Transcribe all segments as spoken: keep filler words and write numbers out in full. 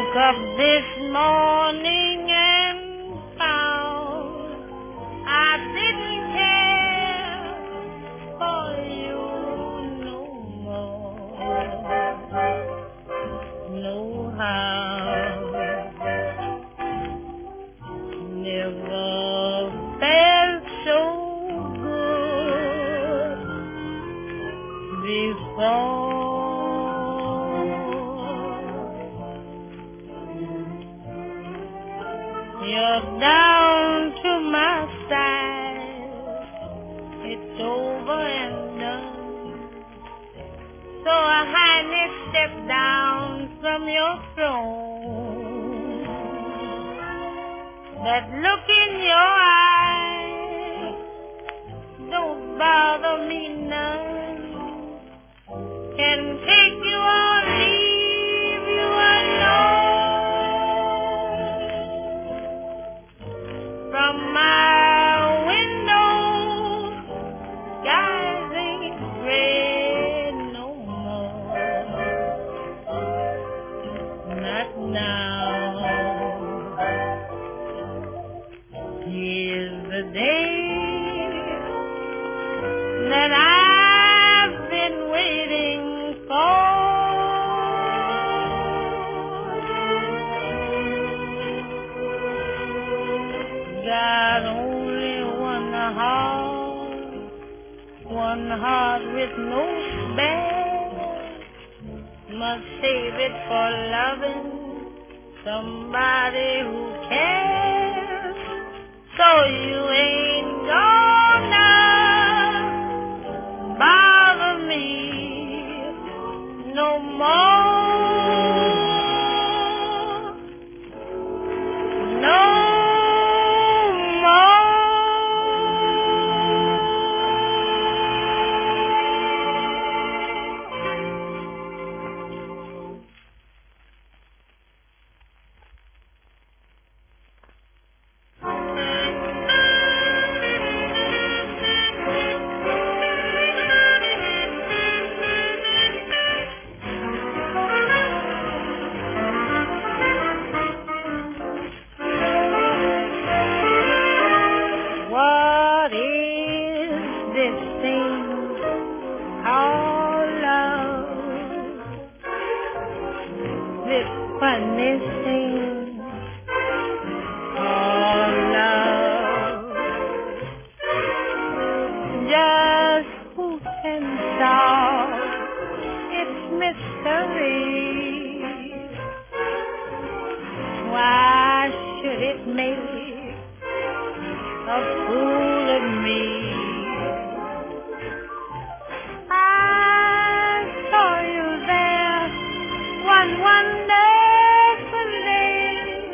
Up this morning and found I didn't care for you no more, no how. Never felt so good before. You're down to my side, it's over and done. So I hardly step down from your throne. That look in your eyes don't bother me none. Can take you or leave you alone. From my window, skies ain't gray no more. Not now. Here's the day that I've been waiting for. Got only one heart, one heart with no spare. Must save it for loving somebody who cares. So you ain't gonna bother me no more. No. What is this thing called love? This funny thing called love. Just who can solve its mystery? Why should it make a fool of me? I saw you there one wonderful day.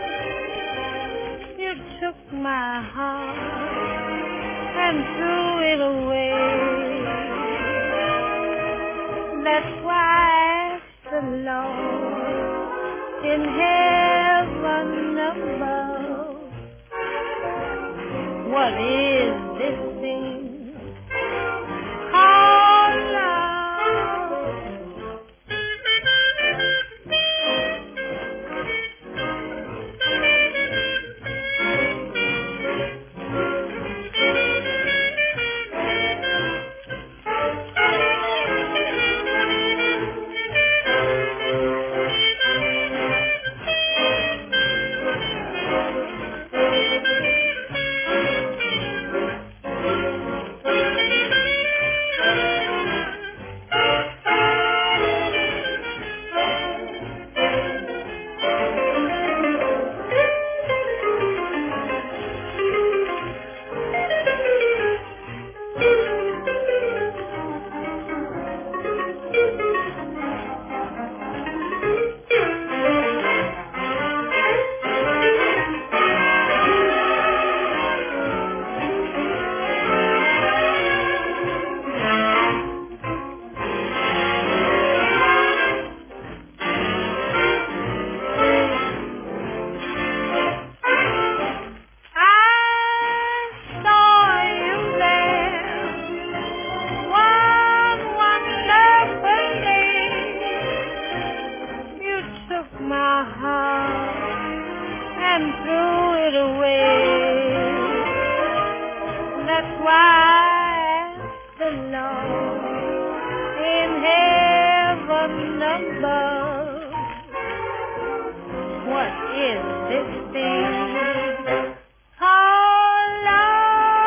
You took my heart and threw it away. That's why I asked the Lord in heaven above, what is this thing called love? and threw it away. That's why the Lord in heaven above, what is this thing called love?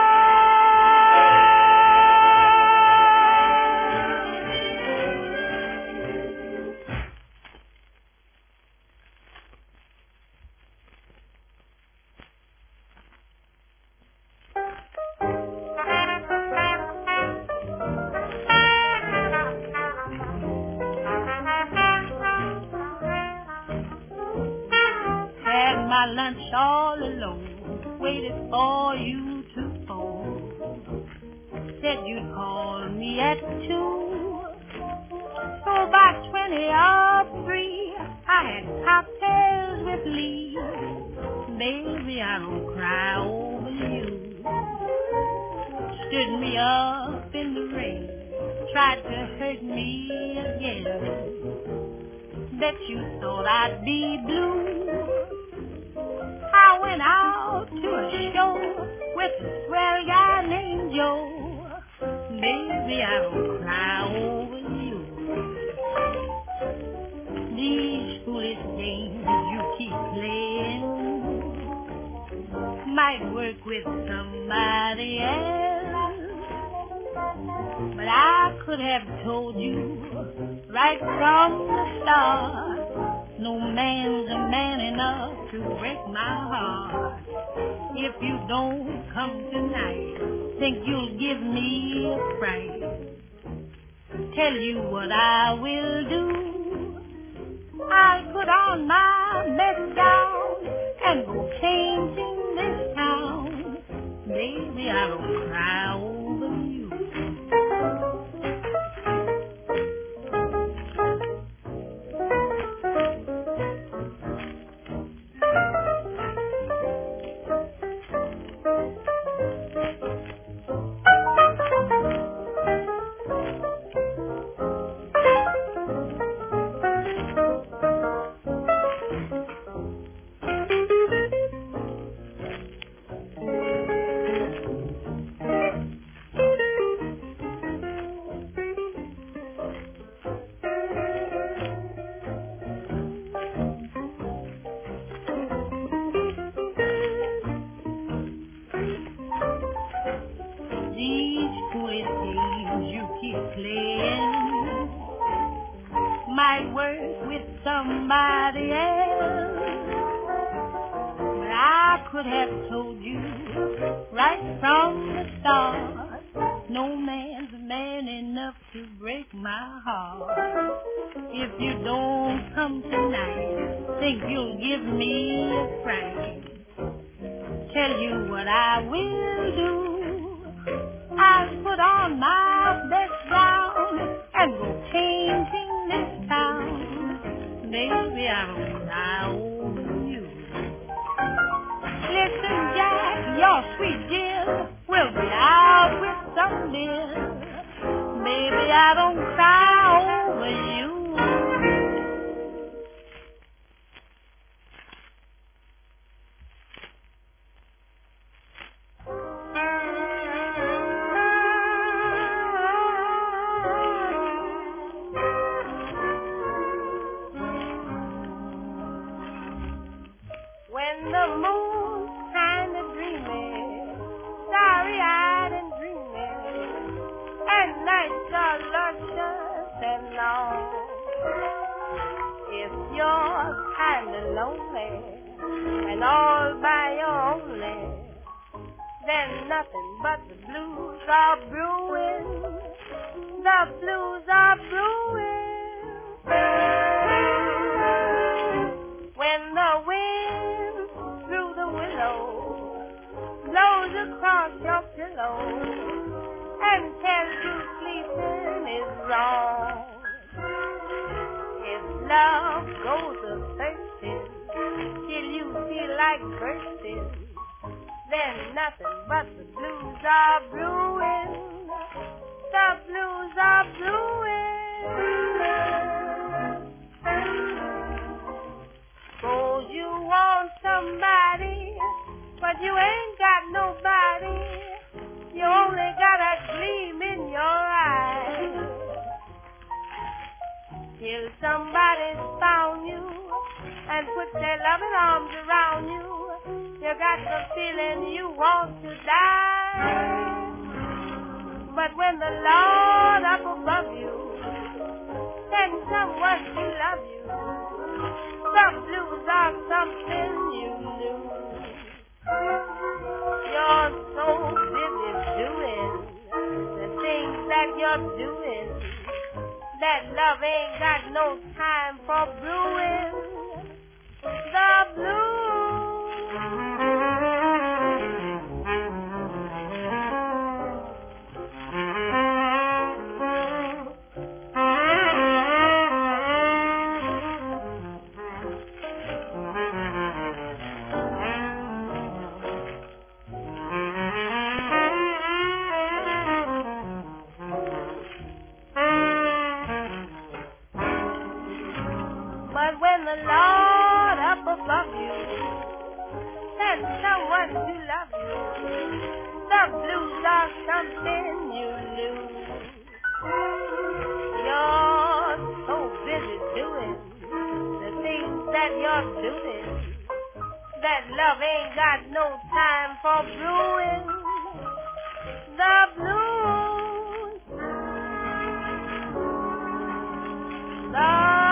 Had my lunch all alone, waited for you to phone. Said you'd call me at two. So by twenty or three, I had cocktails with Lee. Baby, I don't cry over you. Stood me up in the rain, tried to hurt me again. Bet you thought I'd be blue. I went out to a show with a swell guy named Joe. Baby, I don't cry over you. These foolish games you keep playing might work with somebody else, but I could have told you right from the start, no man's a man enough to break my heart. If you don't come tonight, think you'll give me a fright. Tell you what I will do. I'll put on my best gown and go changing this town. Baby, I don't cry over you. Might work with somebody else, but I could have told you right from the start, no man's man enough to break my heart. If you don't come tonight, think you'll give me a fright. Tell you what I will do. I'll put on my best gown and go changing this town. Baby, I don't cry over you. Listen, Jack, your sweet Jill will be out with some bill. Baby, I don't cry over you. When the moon's kind of dreamy, starry-eyed and dreamy, and nights are luscious and long, if you're kind of lonely and all by your only, then nothing but the blues are brewing, the blues are brewing. When the wind through the willow blows across your pillow and tells you sleeping is wrong, if love goes a-thirsting till you feel like bursting, then nothing but the blues are brewing, the blues are brewing. Suppose you want somebody till somebody's found you and put their loving arms around you. You got the feeling you want to die. But when the Lord up above you sends someone to love you, the blues are something you lose. You're so busy doing the things that you're doing that love ain't got no time for brewing the blues. But when the Lord up above you sends someone to love you, the blues are something you lose. You're so busy doing the things that you're doing that love ain't got no time for brewing the blues. The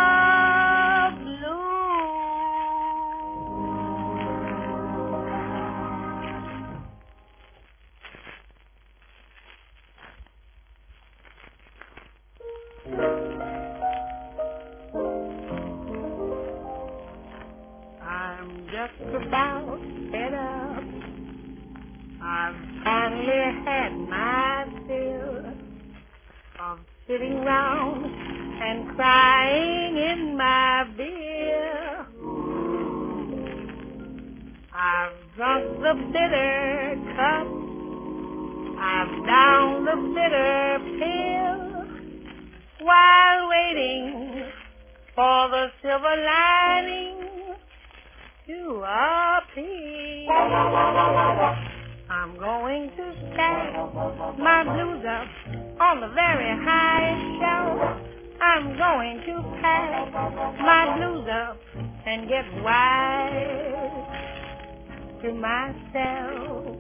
I'm just about fed up. I've finally had my fill of sitting round and crying in my beer. I've drunk the bitter cup. I've downed the bitter pill while waiting for the silver lining to appear. I'm going to stack my blues up on the very highest shelf. I'm going to pack my blues up and get wise to myself.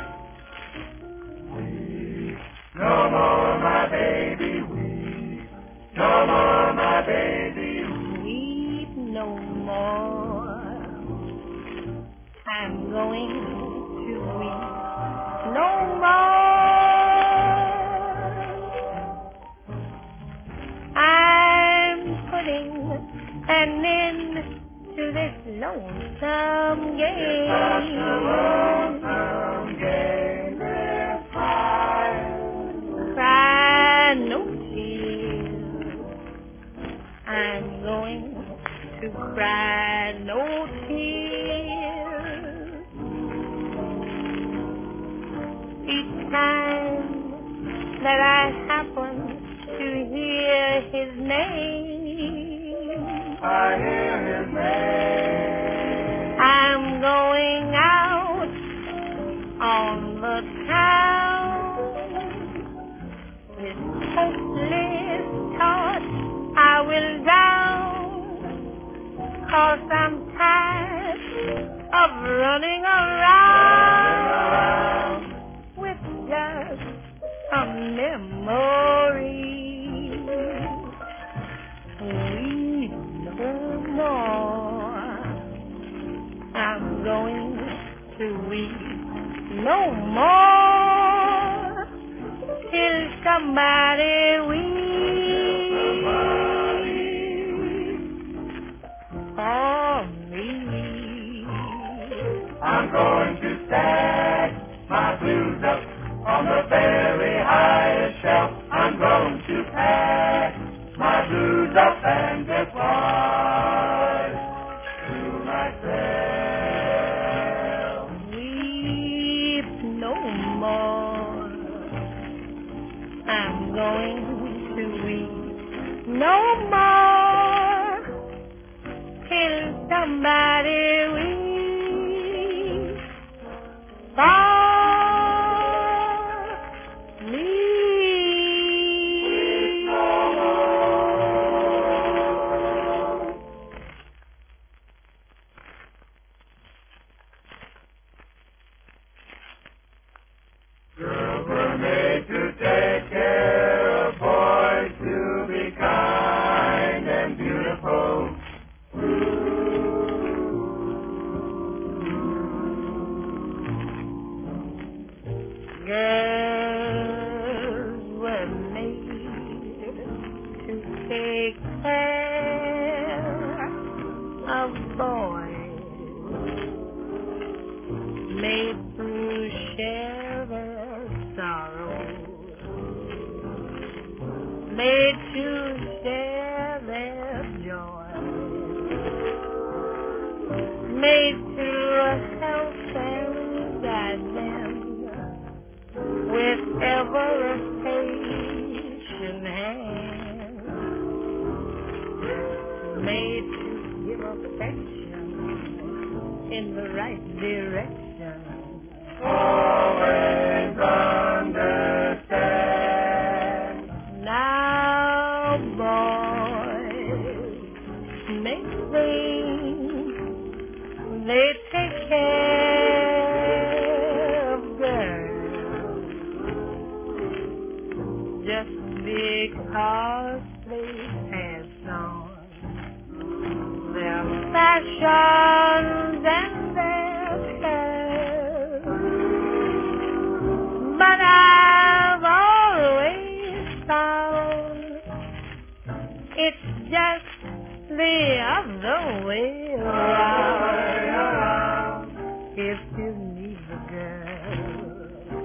No more, my baby, weep. No more, my baby, weep no more. I'm going to weep no more. I'm putting an end to this lonesome game. lonesome game is fine. Cry no tears. I'm going to cry no tears. Each time that I happen to hear his name, I hear his name. I'm going out on the town with hopeless thoughts I will drown, 'cause I'm tired of running around with just a memory. Weep no more. I'm going to weep no more till somebody weeps for me. I'm going to stack my blues up on the very highest shelf. I'm going to pack my blues up and get wise to myself. Weep no more. I'm going to weep no more till somebody weeps for me. take care of boys, made to share their sorrow, made to share their joy, made to help and guide them with ever a patient hand, made to give affection in the right direction. Always understand. Now, boys make things, they take care of girls just because they pass on their fashions and their cares. But I've always found it's just the other way around. If you need a girl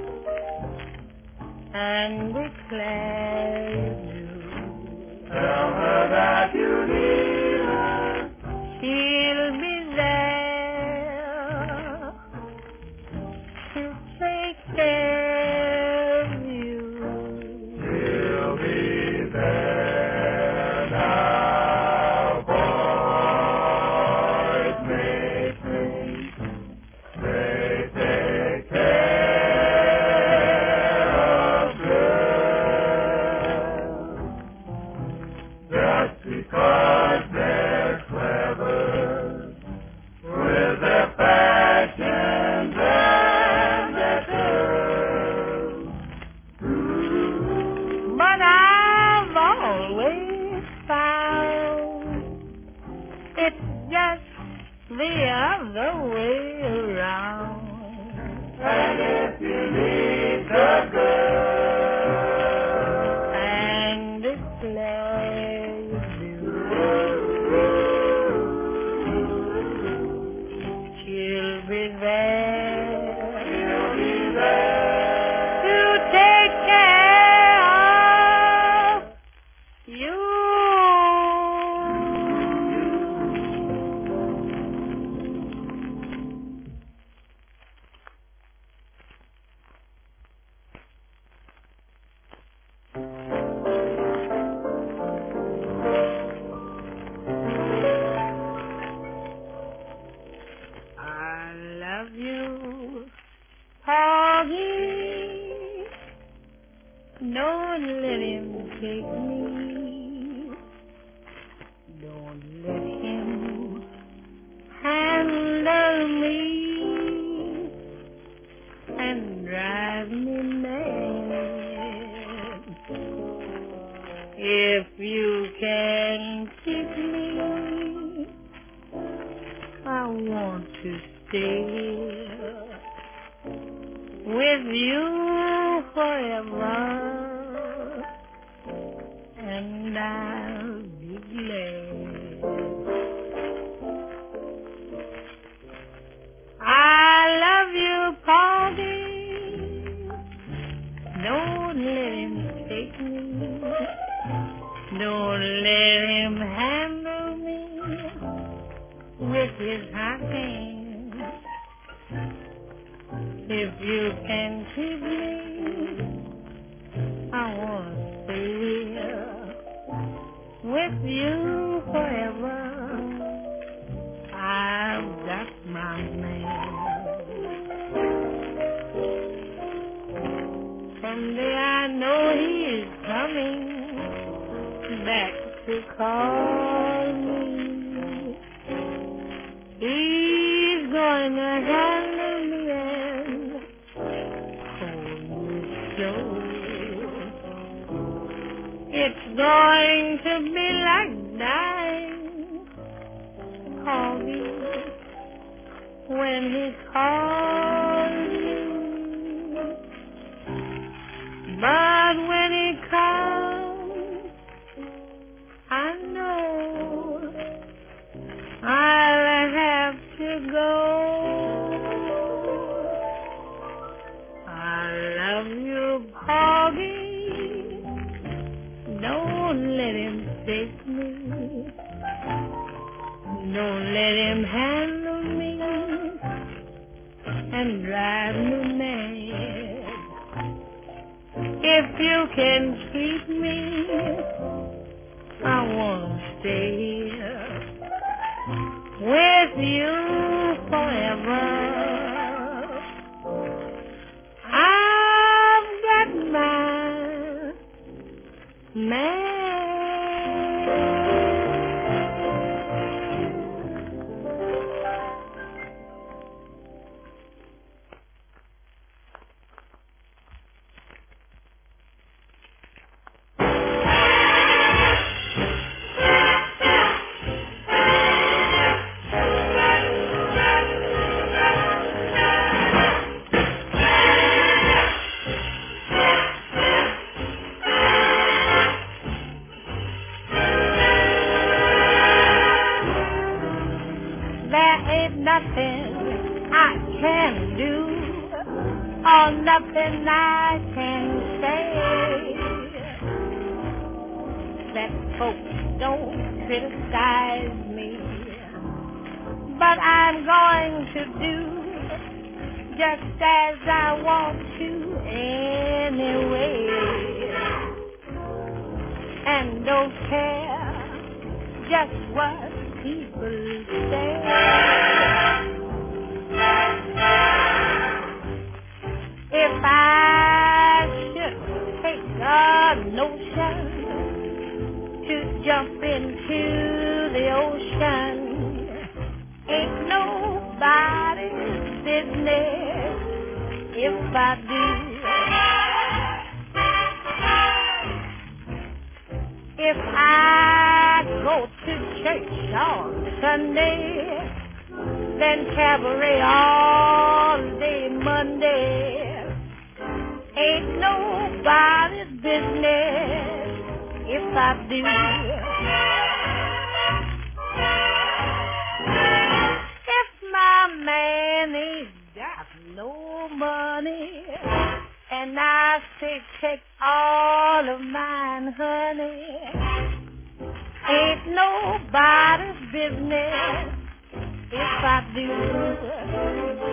and declare you do, Tell her that you need her. she'll be there to take care of you. She'll be there now. Boys make things, they take care of girls just because they're clever with their fashions and their curves. But I've always found it's just the other way around. And if you need the girl And declare you do, she'll be there she'll be there to take care of you. I love you, Poggy. Don't let him take me. Don't let him handle me and drive me mad. If you can keep me, I want to stay with you forever, and I'll be glad. I love you, Poggy. Don't let him take me. Don't let him handle me with his hot hands. If you can keep me, I want to stay here with you forever. I've got my man. Someday I know he is coming back to call me. He's going to handle me and hold me so. It's going to be like dying, Poggy, when he calls me. But when he comes, me. Don't let him handle me and drive me mad. If you can keep me, I wanna stay here with you forever. I've got my man. Nothing I can do, or nothing I can say that folks don't criticize me. But I'm going to do just as I want to anyway, and don't care just what people say. If I should take a notion to jump into the ocean, ain't nobody's business if I do. If I go to church on Sunday, then cabaret all day Monday, ain't nobody's business if I do. If my man ain't got no money, and I say take all of mine, honey, ain't nobody's business if I do.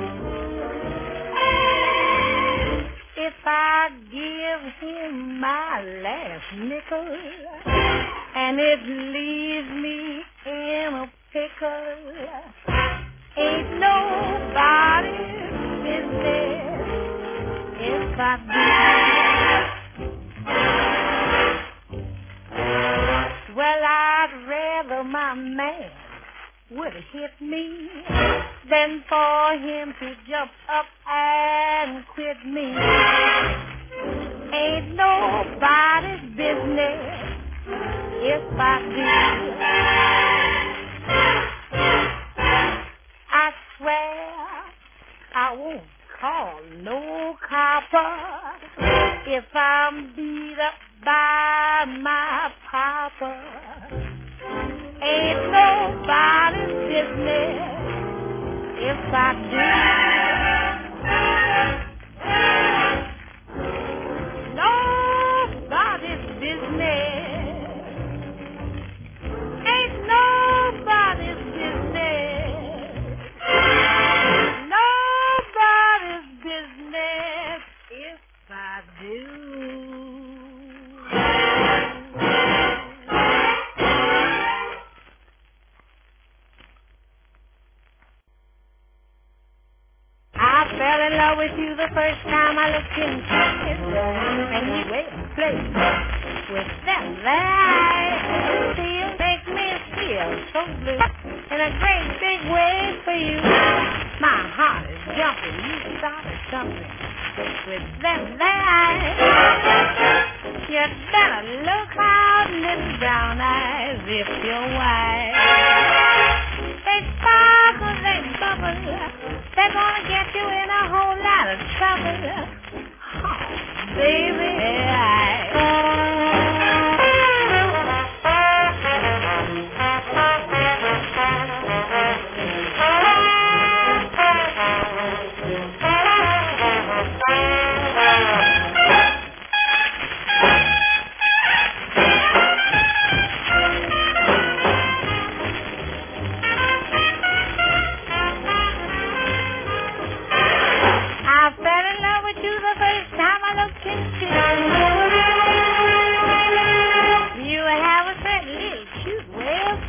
If I give him my last nickel and it leaves me in a pickle, ain't nobody's business if I do. Well, I'd rather my man would hit me than for him to jump up and quit me. Ain't nobody's business if I do. I swear I won't call no copper if I'm beat up by my papa. Ain't nobody's business if I do. Nobody's business. Ain't nobody's business. Nobody's business if I do. I fell in love with you the first time I looked into it, and you way to play with them eyes. You make me feel so blue in a great big way for you. My heart is jumping. You started something with them eyes. You better look out, little brown eyes, if you're wise. They sparkle, they bubble. They're gonna get you in a whole lot of trouble. Oh, baby,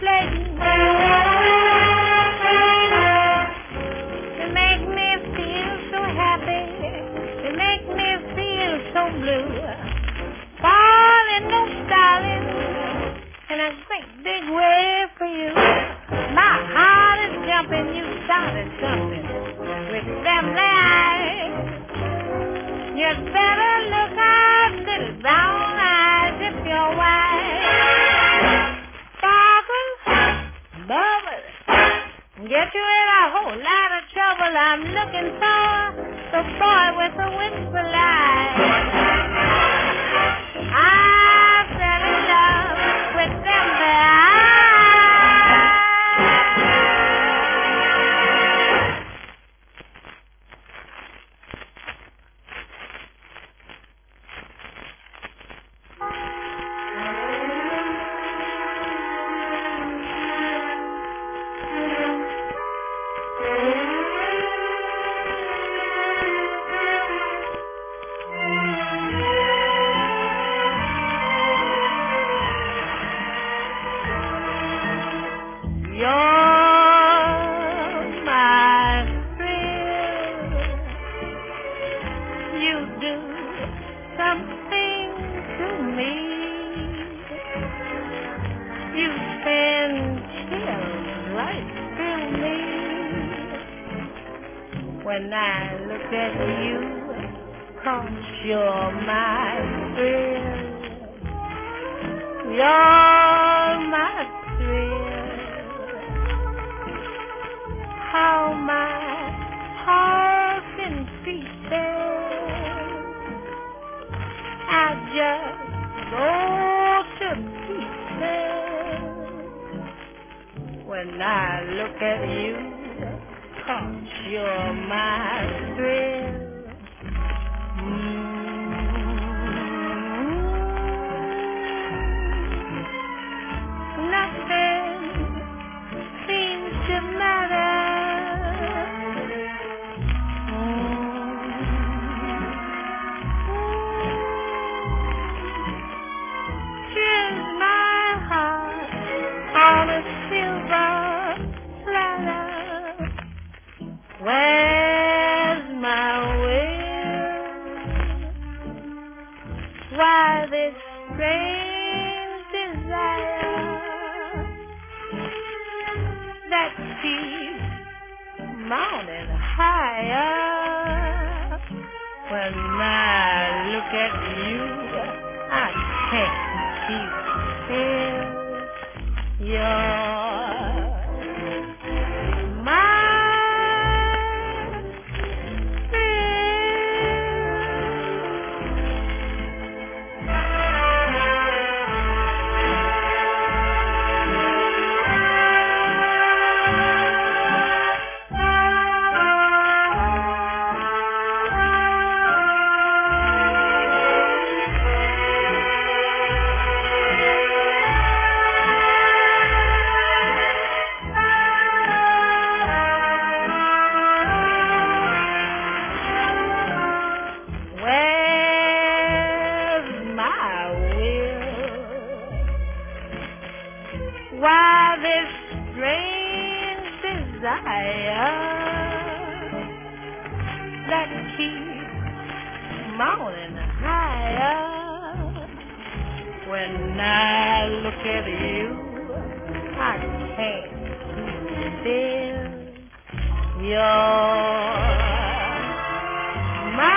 flirting to make me feel so happy, to make me feel so blue. Falling, no darling, in a great big way for you. My heart is jumping, you started something with them eyes. You'd better look out, little brown eyes, if you're wise. Sparkle, bubble, get you in a whole lot of trouble. I'm looking for the boy with the wistful eyes. I fell in love with them eyes. When I look at you, 'cause you're my thrill. You're my thrill. How my heart can beat I just go to pieces when I look at you. 'Cause you're my thrill. Mm-hmm. Nothing seems to matter. Mm-hmm. Here's my heart on a silver platter. Where's my will? Why this strange desire that keeps mounting higher? When I look at you, I can't keep still. You're that keeps mounting higher. When I look at you, I can't keep still. You're my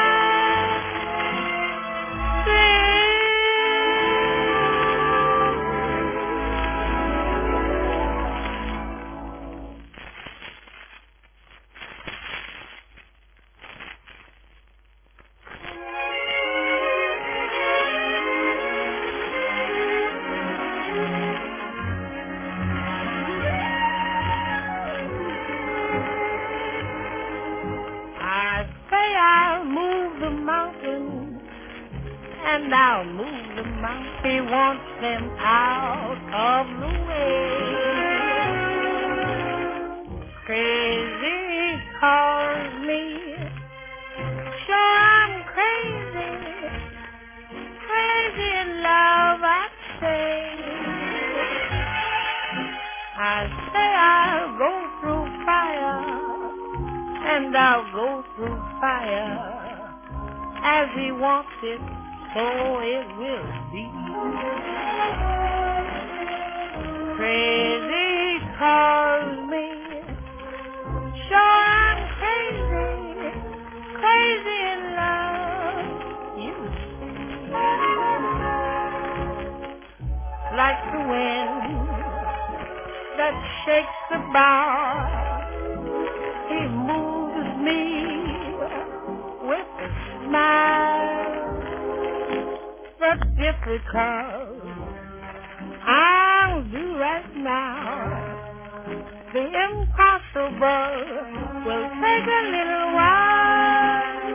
and I'll move the monkey, want them out of the way. Crazy calls me, sure I'm crazy, crazy in love, I say. I say I'll go through fire, and I'll go through fire. As he wants it, so it will be. Crazy calls me. Sure I'm crazy, crazy in love. You see, like the wind that shakes the bough, he moves me with a smile. The difficult I'll do right now. The impossible will take a little while.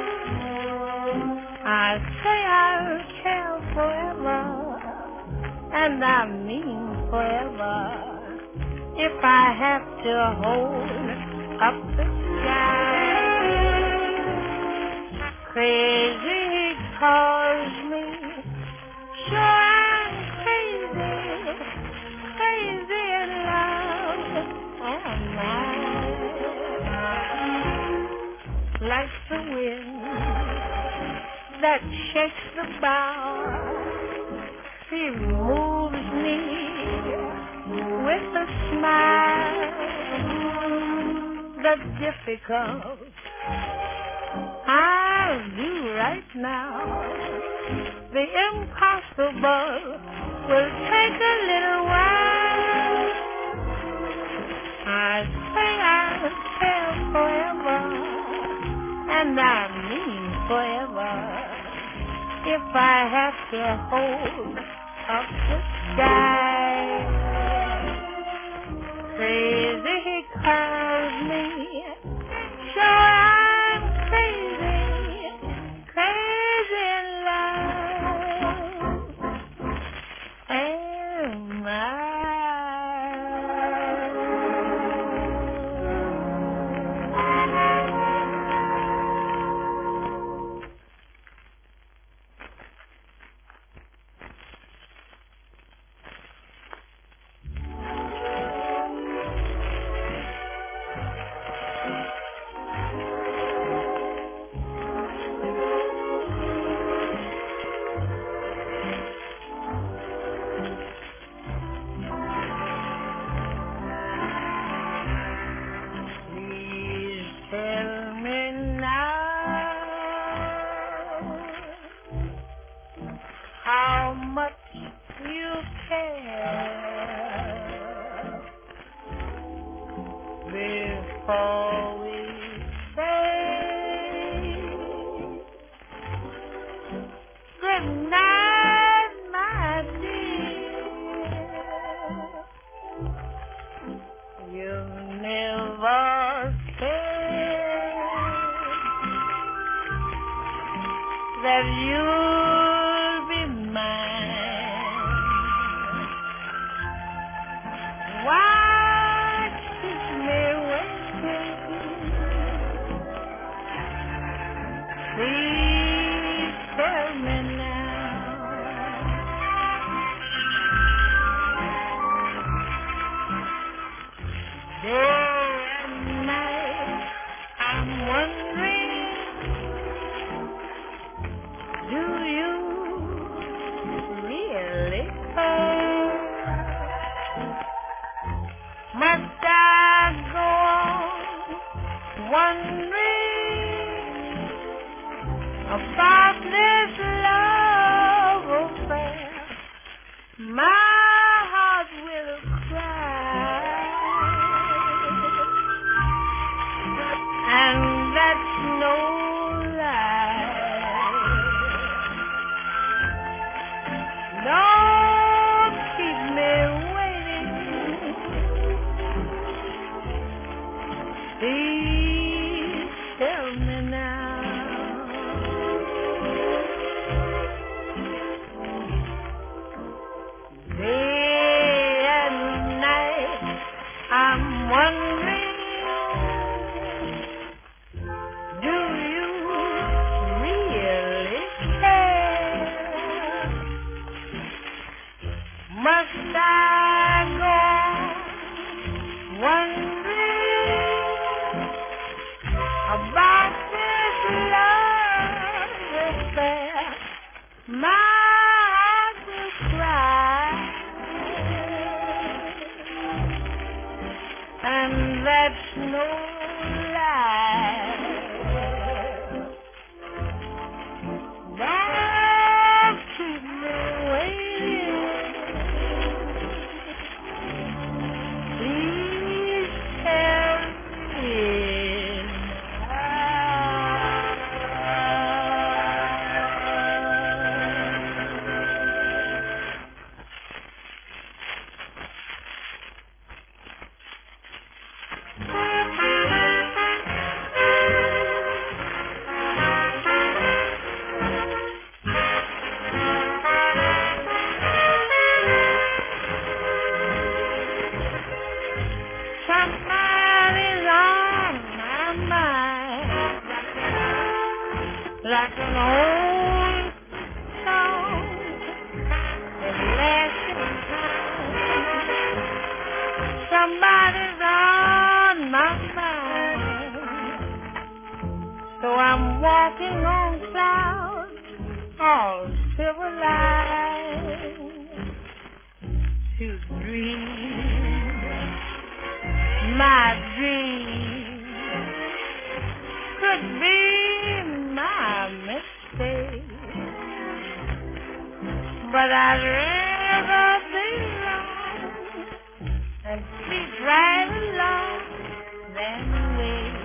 I say I'll care forever, and I mean forever, if I have to hold up the sky. Crazy he calls me. Sure I'm crazy, crazy in love, am I? Like the wind that shakes the bough, he moves me with a smile. The difficult I'll do right now. The impossible will take a little while. I say I'll care forever, and I mean forever, if I have to hold up the sky. Crazy he calls me. Sure I'm crazy, crazy in love. Am I? How much you care before we say good night, my dear. You never said that you'll be mine. Why keep me waiting? Please tell me now. Day and night I'm wondering, do you that's no lie. Don't keep me waiting. Please tell me somebody's on my mind, like an old song that lasts in time. Somebody's on my mind, so I'm walking on clouds, all civilized, to dream my dream could be my mistake, but I'd rather be wrong and keep right along than wait.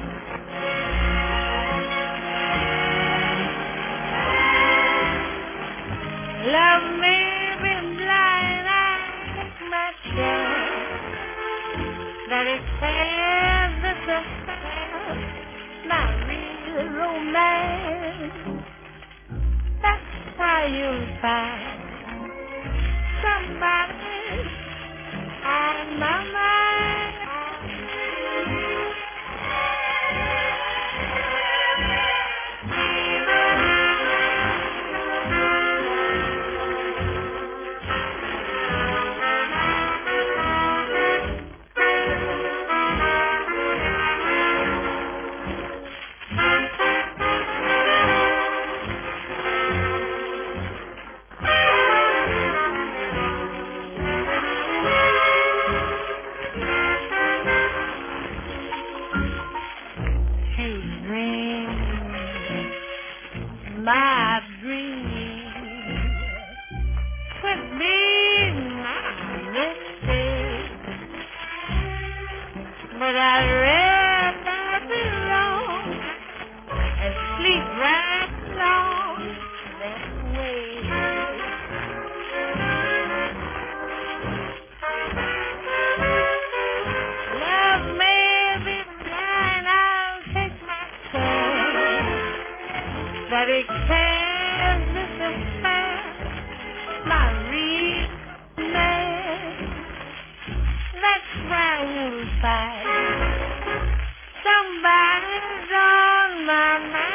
Love may be blind, I take my chance, that it has this affair, not real romance. That's why you'll find somebody on my mind. My dream could be my mistake, but I'd rather be wrong and sleep right along that way. Love may be blind, I'll take my chance, but it can't disappear my real man. That's why you'll find somebody's on my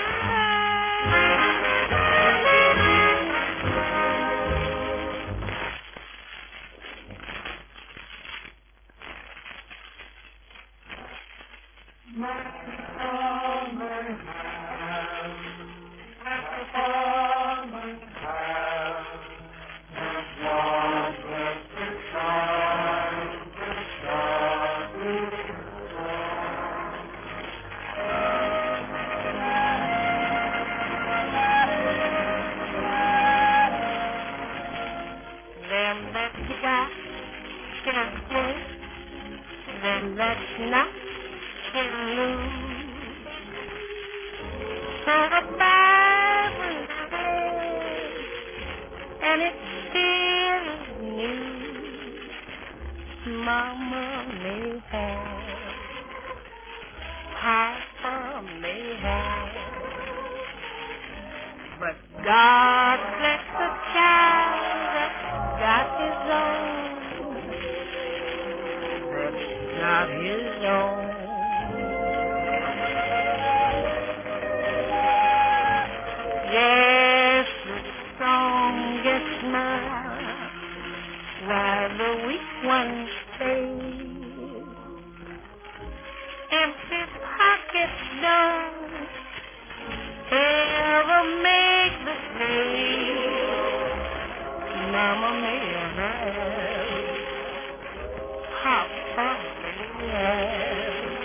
them that's got can win, them that's not can lose. So the Bible says, and it still is new. Mama may have, Papa may have, but God bless the child that got his own, that's not his own. Yes, the strongest smile while the weak ones fade. Empty pockets don't ever make the grade. Mama may have, Papa may have,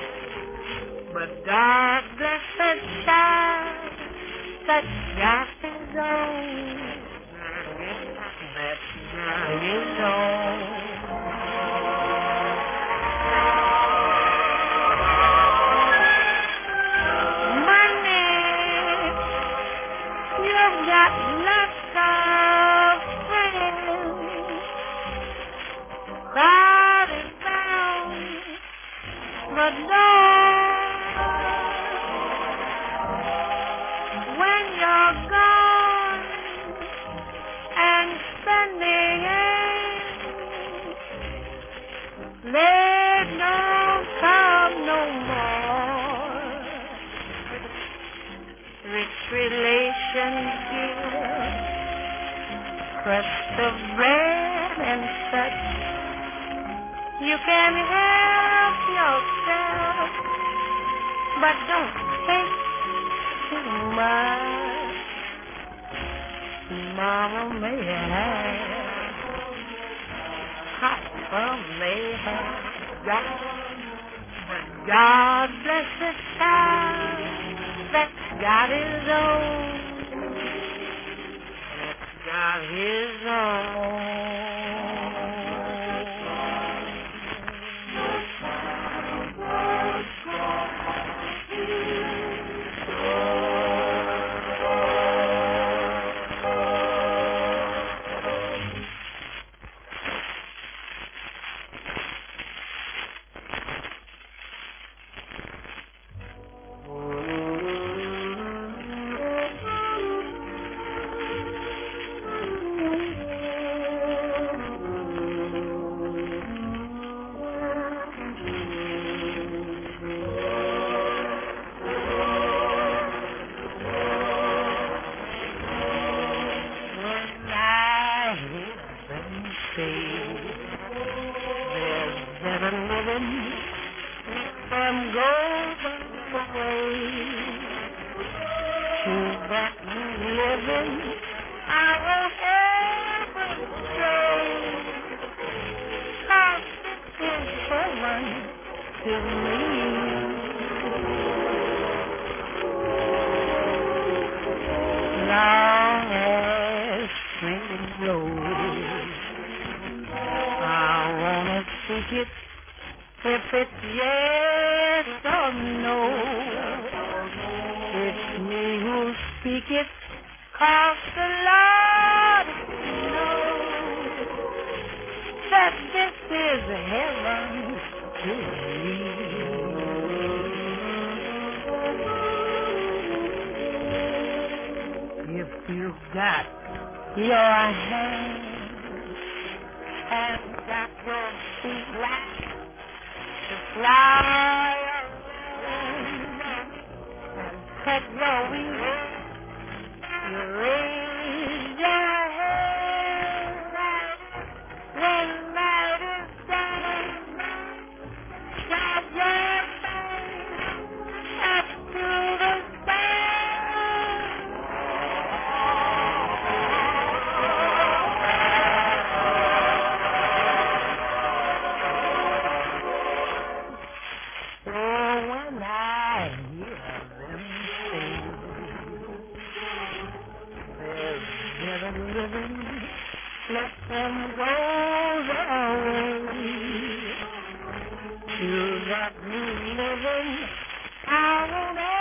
But don't, when you're gone and spending it, let no come no more. Rich relations give crust of bread and such. You can help yourself, but don't take too much. Mama may have hot from may have got, but God bless the child that's got his own. That's got his own. If it's yes or no, it's me who speak it, 'cause the Lord knows that this is heaven to me. If you've got your hand and got your feet right to fly around and cut your wings, you raise your head when night is done. Stop your face up to the let them go their way. You got me living out